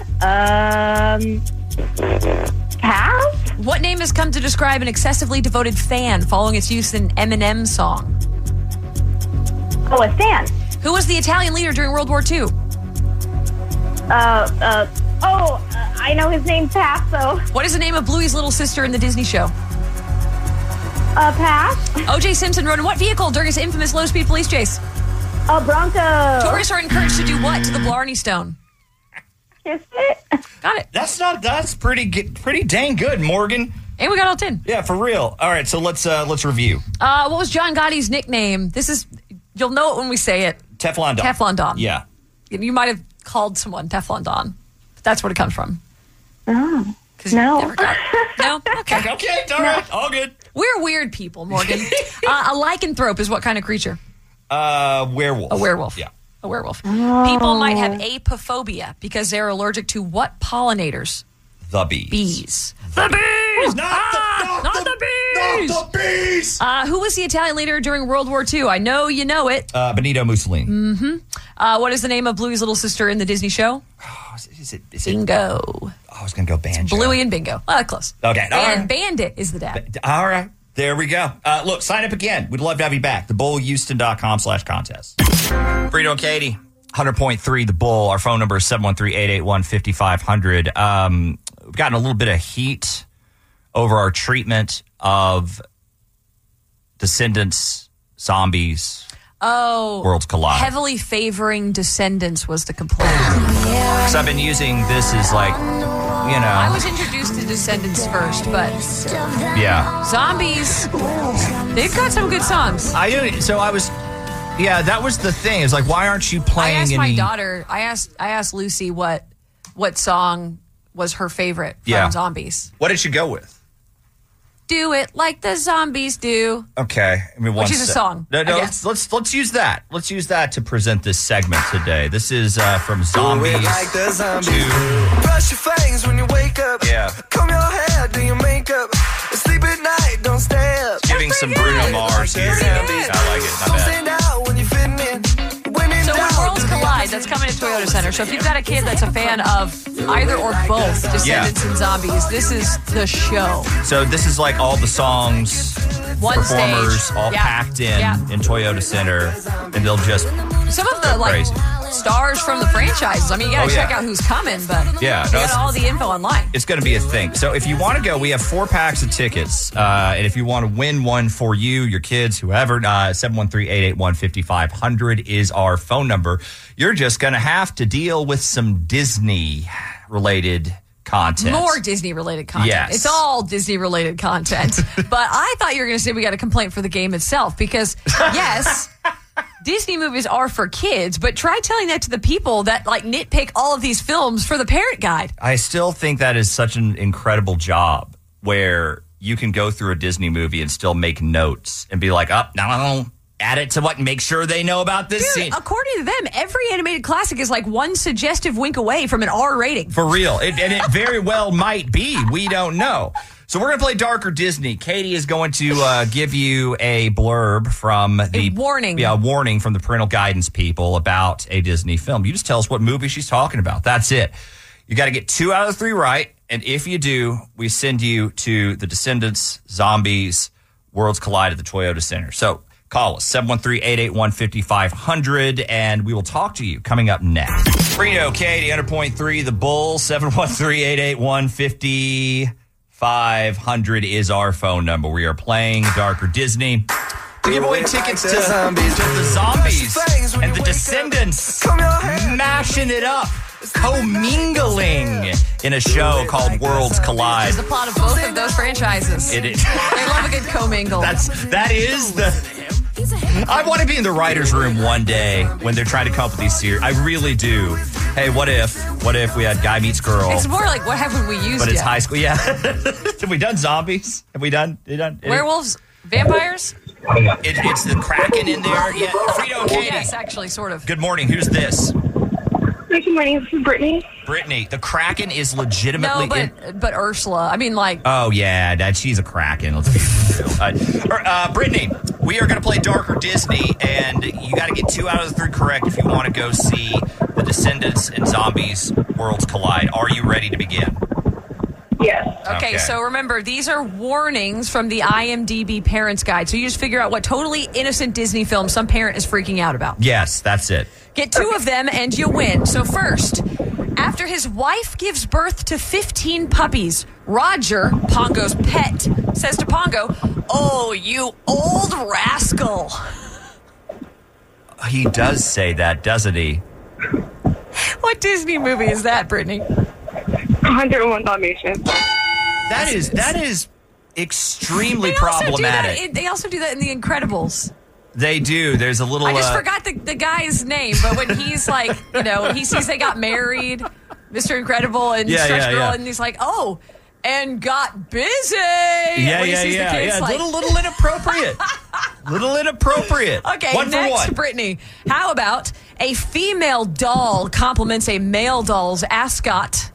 Pass? What name has come to describe an excessively devoted fan following its use in an Eminem song? Oh, a stand. Who was the Italian leader during World War II? I know his name. Pass, though. What is the name of Bluey's little sister in the Disney show? Pass. O.J. Simpson rode in what vehicle during his infamous low-speed police chase? A Bronco. Tourists are encouraged to do what to the Blarney Stone? Kiss it. Got it. That's pretty dang good, Morgan. And we got all 10. Yeah, for real. All right, so let's review. What was John Gotti's nickname? You'll know it when we say it. Teflon Don. Teflon Don. Yeah. You might have called someone Teflon Don. That's where it comes from. Oh. No. No? Okay. Okay, all right. All good. We're weird people, Morgan. A lycanthrope is what kind of creature? Werewolf. A werewolf. Yeah. A werewolf. People might have apophobia because they're allergic to what pollinators? The bees. Bees. The bees! Not the bees! Not the bees! Who was the Italian leader during World War II? I know you know it. Benito Mussolini. Mm-hmm. What is the name of Bluey's little sister in the Disney show? Is it Bingo. I was going to go Banjo. Bluey and Bingo. Close. Okay. And Bandit is the dad. All right. There we go. Look, sign up again. We'd love to have you back. TheBullHouston.com/contest. Frito and Katie, 100.3 The Bull. Our phone number is 713-881-5500. We've gotten a little bit of heat over our treatment of Descendants, Zombies, Worlds Collide. Heavily favoring Descendants was the complaint. Because I've been using this as like, I was introduced to Descendants first, but yeah. Zombies, they've got some good songs. I do. So I was, that was the thing. It's like, why aren't you playing I asked my any... daughter, I asked Lucy what song was her favorite from Zombies. What did she go with? Do it like the zombies do. Okay, I mean, Which is a song, No, I guess. let's use that. Let's use that to present this segment today. This is from Zombies. Do it like the zombies do. Brush your fangs when you wake up. Yeah. Comb your hair, do your makeup. Sleep at night, don't stay up. Giving some Bruno Mars here. I like it. Not Don't bad. stand out when you're fitting in. When in So when doubt, Worlds Collide, that's coming to Toyota Center. So if you've got a kid that's a fan of either or both Descendants and Zombies, this is the show. So this is like all the songs, One performers, stage. all Yeah. packed in Toyota Center, and they'll just Some of the go crazy. stars from the franchises. I mean, you got to check out who's coming, but Yeah, you got all the info online. It's going to be a thing. So if you want to go, we have 4 packs of tickets. And if you want to win one for you, your kids, whoever, 713-881-5500 is our phone number. You're just going to have to deal with some Disney-related content. More Disney-related content. Yes. It's all Disney-related content. But I thought you were going to say we got a complaint for the game itself because, yes, Disney movies are for kids, but try telling that to the people that nitpick all of these films for the parent guide. I still think that is such an incredible job where you can go through a Disney movie and still make notes and be like, no, add it to what, make sure they know about this scene. According to them, every animated classic is like one suggestive wink away from an R rating. For real. And it very well might be. We don't know. So we're going to play Dark or Disney. Katie is going to give you a blurb from the... warning. Yeah, a warning from the parental guidance people about a Disney film. You just tell us what movie she's talking about. That's it. You got to get 2 out of 3 right. And if you do, we send you to the Descendants, Zombies, Worlds Collide at the Toyota Center. So call us, 713-881-5500, and we will talk to you coming up next. Frito, Katie, 100.3, The Bull, 713-881-5500 is our phone number. We are playing Dark or Disney. To give away tickets to the Zombies and the Descendants, mashing it up, commingling in a show called Worlds Collide. It's the plot of both of those franchises. It is. They love a good commingle. That is the... I want to be in the writer's room one day when they're trying to come up with these series. I really do. Hey, what if we had Guy Meets Girl? It's more like what haven't we used But it's yet? high school. Yeah. Have we done zombies? Have we done? Werewolves? Vampires? It's the Kraken in there. Yeah. Frito and Katie. Yes, actually, sort of. Good morning. Who's this? Good morning. This is Brittany. Brittany. The Kraken is legitimately... No, but Ursula. I mean, like... Oh, yeah. She's a Kraken. Let's be real. Brittany, we are going to play Dark or Disney, and you got to get 2 out of the 3 correct if you want to go see The Descendants and Zombies Worlds Collide. Are you ready to begin? Yes. Okay, so remember, these are warnings from the IMDb Parents Guide. So you just figure out what totally innocent Disney film some parent is freaking out about. Yes, that's it. Get 2 of them and you win. So first, after his wife gives birth to 15 puppies, Roger, Pongo's pet, says to Pongo, "Oh, you old rascal." He does say that, doesn't he? What Disney movie is that, Brittany? 101 Dalmatians. That is extremely They also do problematic. that- they also do that in The Incredibles. They do. There's a little... I just forgot the guy's name, but when he's like, he sees they got married, Mr. Incredible and Stretch Girl, and he's like, "Oh, and got busy." Yeah, when he sees the kids, like, little inappropriate. Little inappropriate. Okay, one for next, one. Brittany. How about a female doll compliments a male doll's ascot?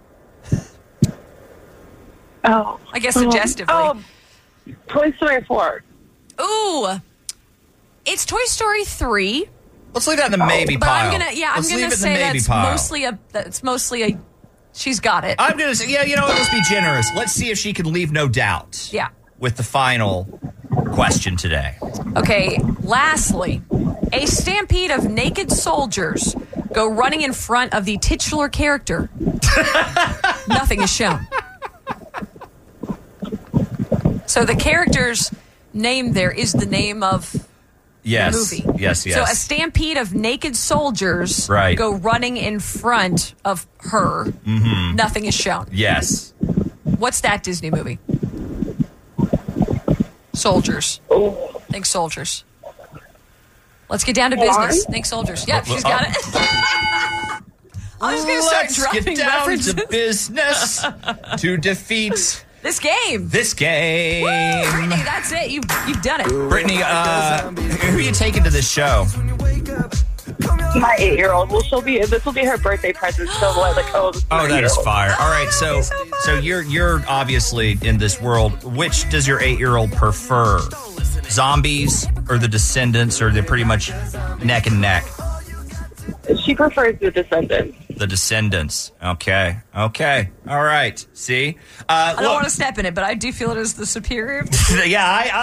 Oh. I guess suggestively. Toy Story 4. Ooh. It's Toy Story 3. Let's leave that in the maybe But pile. I'm gonna Let's leave it in the say maybe that's pile. mostly a she's got it. I'm going to say, let's be generous. Let's see if she can leave no doubt. Yeah. With the final question today. Okay, lastly, a stampede of naked soldiers go running in front of the titular character. Nothing is shown. So the character's name there is the name of Yes. the movie. Yes. So a stampede of naked soldiers Right. go running in front of her. Mm-hmm. Nothing is shown. Yes. What's that Disney movie? Soldiers. Think soldiers. Let's get down to business. Think soldiers. Yep, she's got it. I'm just going to start Let's dropping get down references. to business to defeat This game. Brittany, that's it. You've done it. Brittany, who are you taking to this show? My 8-year-old. Well, this will be her birthday present. So that is fire. All right, so you're obviously in this world. Which does your 8-year-old prefer? Zombies or the Descendants, or they're pretty much neck and neck? She prefers the Descendants. The Descendants. Okay. All right. See? I don't want to step in it, but I do feel it is the superior. Yeah,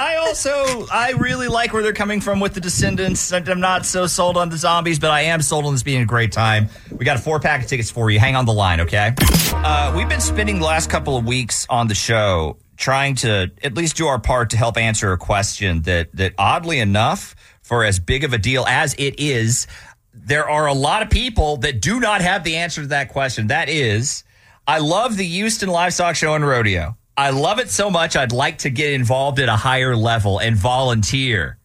I really like where they're coming from with the Descendants. I'm not so sold on the Zombies, but I am sold on this being a great time. We got a 4-pack of tickets for you. Hang on the line, okay? We've been spending the last couple of weeks on the show trying to at least do our part to help answer a question that oddly enough, for as big of a deal as it is, there are a lot of people that do not have the answer to that question. That is, I love the Houston Livestock Show and Rodeo. I love it so much, I'd like to get involved at a higher level and volunteer.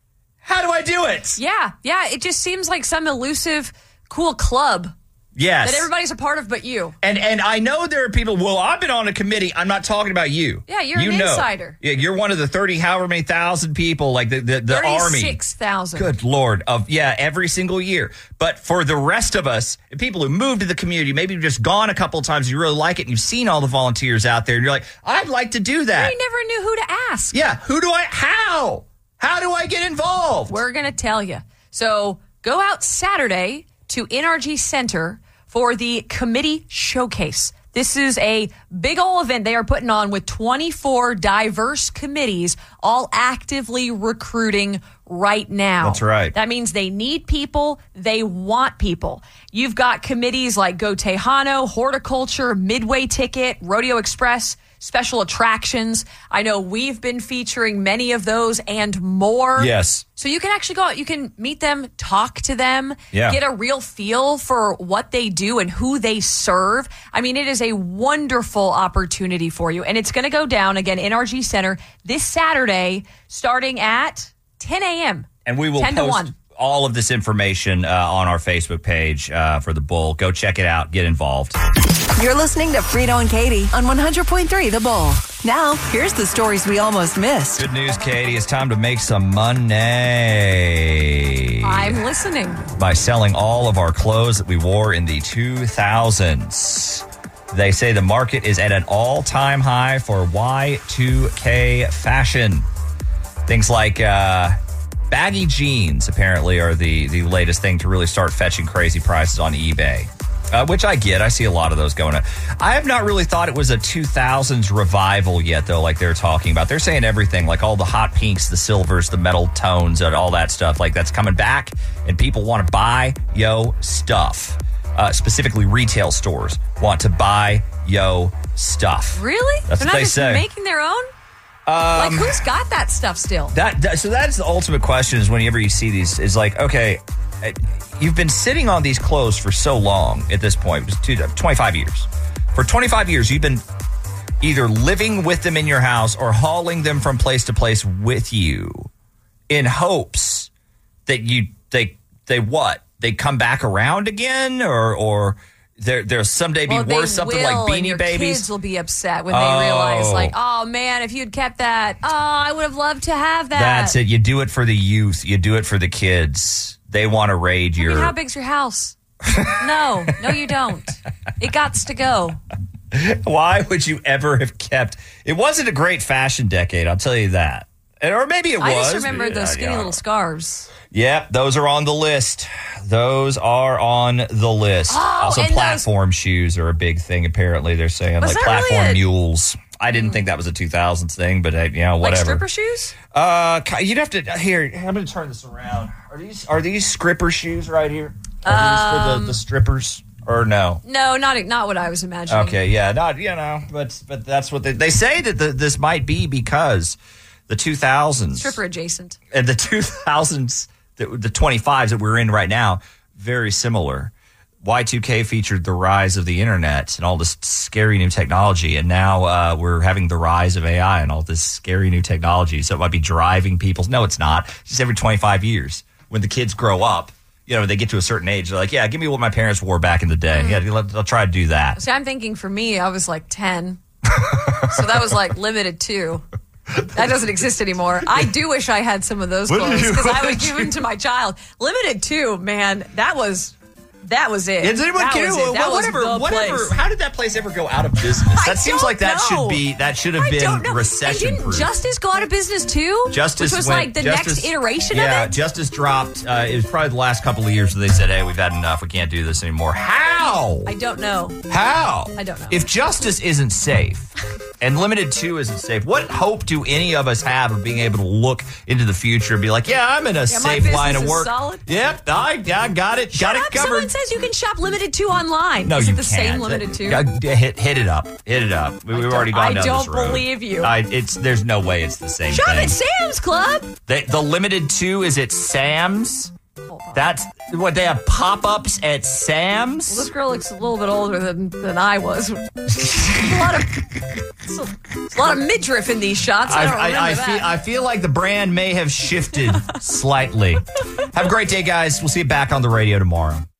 How do I do it? Yeah. It just seems like some elusive, cool club. Yes. That everybody's a part of but you. And I know there are people, well, I've been on a committee. I'm not talking about you. Yeah, you're an insider. Yeah, you're one of the 30 however many thousand people, like the Army. 36,000. Good Lord. Every single year. But for the rest of us, people who moved to the community, maybe you've just gone a couple of times, you really like it, and you've seen all the volunteers out there, and you're like, I'd like to do that. I never knew who to ask. Yeah, how? How do I get involved? We're going to tell you. So go out Saturday to NRG Center for the committee showcase. This is a big old event they are putting on with 24 diverse committees, all actively recruiting right now. That's right. That means they need people. They want people. You've got committees like Go Tejano, Horticulture, Midway Ticket, Rodeo Express, Special Attractions. I know we've been featuring many of those and more. Yes. So you can actually go out, you can meet them, talk to them, Yeah. get a real feel for what they do and who they serve. I mean, it is a wonderful opportunity for you. And it's going to go down, again, NRG Center this Saturday, starting at 10 a.m. And we will 10 to post 1. all of this information on our Facebook page for the Bull. Go check it out. Get involved. You're listening to Frito and Katie on 100.3 The Bull. Now, here's the stories we almost missed. Good news, Katie. It's time to make some money. I'm listening. By selling all of our clothes that we wore in the 2000s. They say the market is at an all-time high for Y2K fashion. Things like baggy jeans, apparently, are the latest thing to really start fetching crazy prices on eBay. Which I get. I see a lot of those going up. I have not really thought it was a 2000s revival yet, though, like they're talking about. They're saying everything, like all the hot pinks, the silvers, the metal tones, and all that stuff. Like, that's coming back, and people want to buy stuff. Specifically, retail stores want to buy stuff. Really? That's They're what not they just say. making their own? Like, who's got that stuff still? So that's the ultimate question is whenever you see these, is like, okay, you've been sitting on these clothes for so long at this point. It was 25 years. For 25 years, you've been either living with them in your house or hauling them from place to place with you in hopes that they come back around again or they'll someday be worth something like Beanie and your Babies. Kids will be upset when they realize, like, oh man, if you'd kept that, I would have loved to have that. That's it. You do it for the youth. You do it for the kids. They want to raid your... I mean, how big's your house? No, you don't. It gots to go. Why would you ever have kept... It wasn't a great fashion decade, I'll tell you that. Or maybe it was. I just remember those skinny little scarves. Yep, those are on the list. Those are on the list. Oh, also, and platform shoes are a big thing, apparently. They're saying, Was like that platform really mules. I didn't think that was a 2000s thing, but whatever. Like stripper shoes? You'd have to... Here, I'm going to turn this around. Are these stripper shoes right here? Are these for the strippers? Or no? No, not what I was imagining. Okay, yeah, but that's what they say that this might be because the 2000s... Stripper adjacent. And the 2000s, the 25s that we're in right now, very similar. Y2K featured the rise of the internet and all this scary new technology, and now we're having the rise of AI and all this scary new technology. So it might be driving people's... No, it's not. It's just every 25 years. When the kids grow up, they get to a certain age, they're like, yeah, give me what my parents wore back in the day. Yeah, they'll try to do that. So I'm thinking for me, I was like 10. So that was like limited 2. That doesn't exist anymore. I do wish I had some of those clothes because I would give them to my child. Limited 2, man, that was it. Does anyone care? Whatever. How did that place ever go out of business? That seems like that should have been recession proof. Didn't Justice go out of business too? Justice which was like the next iteration of it. Yeah, Justice dropped. It was probably the last couple of years that they said, "Hey, we've had enough. We can't do this anymore." How? I don't know. How? I don't know. If Justice isn't safe and Limited 2 isn't safe, what hope do any of us have of being able to look into the future and be like, "Yeah, I'm in a safe line of work. Solid. Yep, I got it. Got it covered." Someone says you can shop Limited 2 online. No, Is you it the can't. same Limited 2? Hit it up. We've already gone down this road. I don't believe you. There's no way it's the same Shop thing. at Sam's Club. The Limited 2 is at Sam's. That's what they have pop-ups at Sam's. Well, this girl looks a little bit older than I was. a lot of midriff in these shots. I don't remember that. I feel like the brand may have shifted slightly. Have a great day, guys. We'll see you back on the radio tomorrow.